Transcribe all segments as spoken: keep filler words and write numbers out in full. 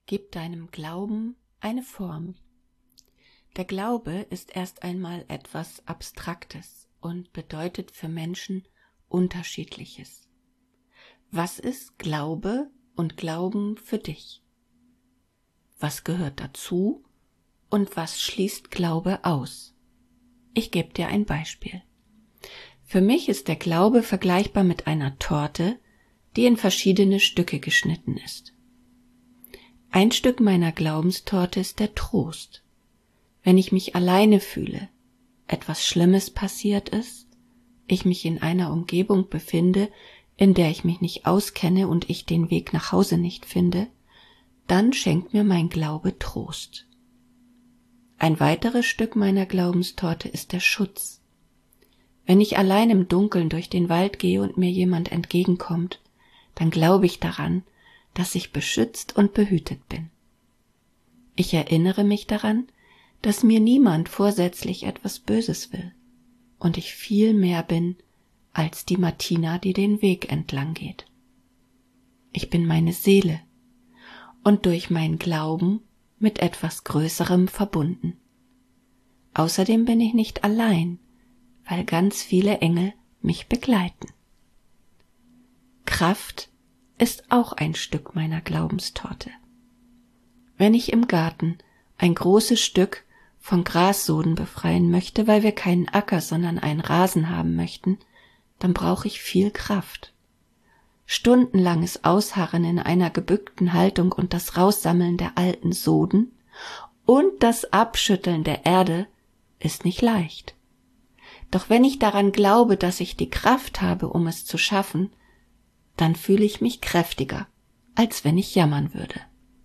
Gib deinem Glauben eine Form. Der Glaube ist erst einmal etwas Abstraktes und bedeutet für Menschen Unterschiedliches. Was ist Glaube und Glauben für dich? Was gehört dazu und was schließt Glaube aus? Ich gebe dir ein Beispiel. Für mich ist der Glaube vergleichbar mit einer Torte, die in verschiedene Stücke geschnitten ist. Ein Stück meiner Glaubenstorte ist der Trost. Wenn ich mich alleine fühle, etwas Schlimmes passiert ist, ich mich in einer Umgebung befinde, in der ich mich nicht auskenne und ich den Weg nach Hause nicht finde, dann schenkt mir mein Glaube Trost. Ein weiteres Stück meiner Glaubenstorte ist der Schutz. Wenn ich allein im Dunkeln durch den Wald gehe und mir jemand entgegenkommt, dann glaube ich daran, dass ich beschützt und behütet bin. Ich erinnere mich daran, dass mir niemand vorsätzlich etwas Böses will und ich viel mehr bin als die Martina, die den Weg entlang geht. Ich bin meine Seele und durch meinen Glauben mit etwas Größerem verbunden. Außerdem bin ich nicht allein, weil ganz viele Engel mich begleiten. Kraft ist auch ein Stück meiner Glaubenstorte. Wenn ich im Garten ein großes Stück von Grassoden befreien möchte, weil wir keinen Acker, sondern einen Rasen haben möchten, dann brauche ich viel Kraft. Stundenlanges Ausharren in einer gebückten Haltung und das Raussammeln der alten Soden und das Abschütteln der Erde ist nicht leicht. Doch wenn ich daran glaube, dass ich die Kraft habe, um es zu schaffen, dann fühle ich mich kräftiger, als wenn ich jammern würde.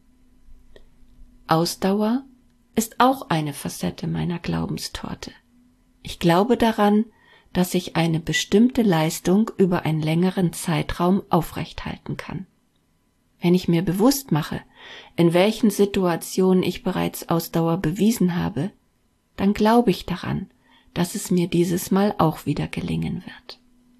Ausdauer ist auch eine Facette meiner Glaubenstorte. Ich glaube daran, dass ich eine bestimmte Leistung über einen längeren Zeitraum aufrechthalten kann. Wenn ich mir bewusst mache, in welchen Situationen ich bereits Ausdauer bewiesen habe, dann glaube ich daran, dass es mir dieses Mal auch wieder gelingen wird.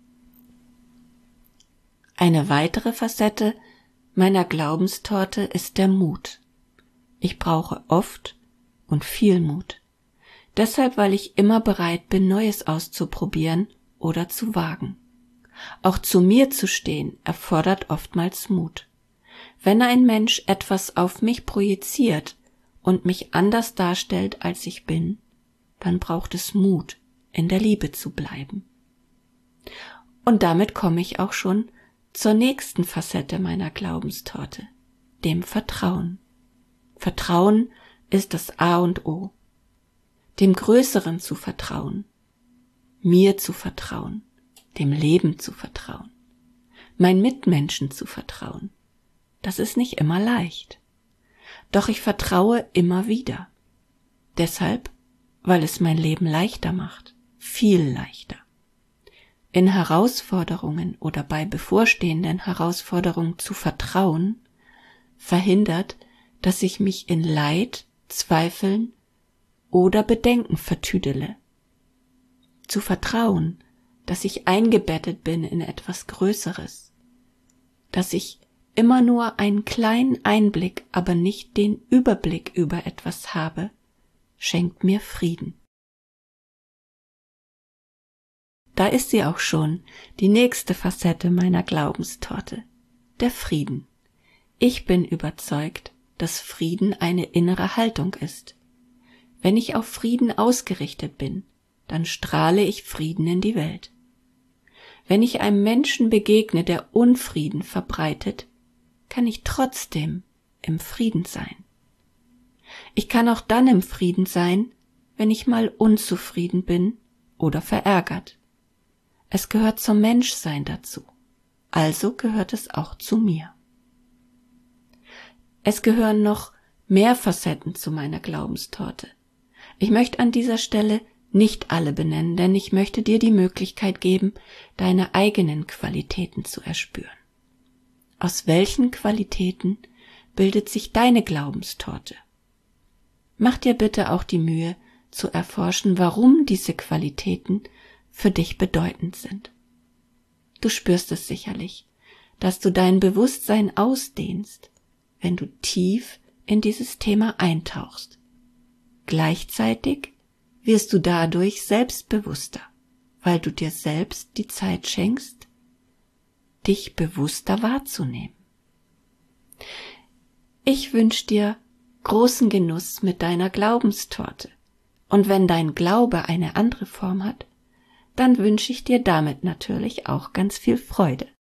Eine weitere Facette meiner Glaubenstorte ist der Mut. Ich brauche oft und viel Mut. Deshalb, weil ich immer bereit bin, Neues auszuprobieren oder zu wagen. Auch zu mir zu stehen erfordert oftmals Mut. Wenn ein Mensch etwas auf mich projiziert und mich anders darstellt, als ich bin, dann braucht es Mut, in der Liebe zu bleiben. Und damit komme ich auch schon zur nächsten Facette meiner Glaubenstorte, dem Vertrauen. Vertrauen ist das A und O. Dem Größeren zu vertrauen, mir zu vertrauen, dem Leben zu vertrauen, meinen Mitmenschen zu vertrauen. Das ist nicht immer leicht. Doch ich vertraue immer wieder. Deshalb, weil es mein Leben leichter macht, viel leichter. In Herausforderungen oder bei bevorstehenden Herausforderungen zu vertrauen, verhindert, dass ich mich in Leid, Zweifeln oder Bedenken vertüdele. Zu vertrauen, dass ich eingebettet bin in etwas Größeres, dass ich immer nur einen kleinen Einblick, aber nicht den Überblick über etwas habe, schenkt mir Frieden. Da ist sie auch schon, die nächste Facette meiner Glaubenstorte, der Frieden. Ich bin überzeugt, dass Frieden eine innere Haltung ist. Wenn ich auf Frieden ausgerichtet bin, dann strahle ich Frieden in die Welt. Wenn ich einem Menschen begegne, der Unfrieden verbreitet, kann ich trotzdem im Frieden sein. Ich kann auch dann im Frieden sein, wenn ich mal unzufrieden bin oder verärgert. Es gehört zum Menschsein dazu, also gehört es auch zu mir. Es gehören noch mehr Facetten zu meiner Glaubenstorte. Ich möchte an dieser Stelle nicht alle benennen, denn ich möchte dir die Möglichkeit geben, deine eigenen Qualitäten zu erspüren. Aus welchen Qualitäten bildet sich deine Glaubenstorte? Mach dir bitte auch die Mühe, zu erforschen, warum diese Qualitäten für dich bedeutend sind. Du spürst es sicherlich, dass du dein Bewusstsein ausdehnst, wenn du tief in dieses Thema eintauchst. Gleichzeitig wirst du dadurch selbstbewusster, weil du dir selbst die Zeit schenkst, dich bewusster wahrzunehmen. Ich wünsche dir großen Genuss mit deiner Glaubenstorte, und wenn dein Glaube eine andere Form hat, dann wünsche ich dir damit natürlich auch ganz viel Freude.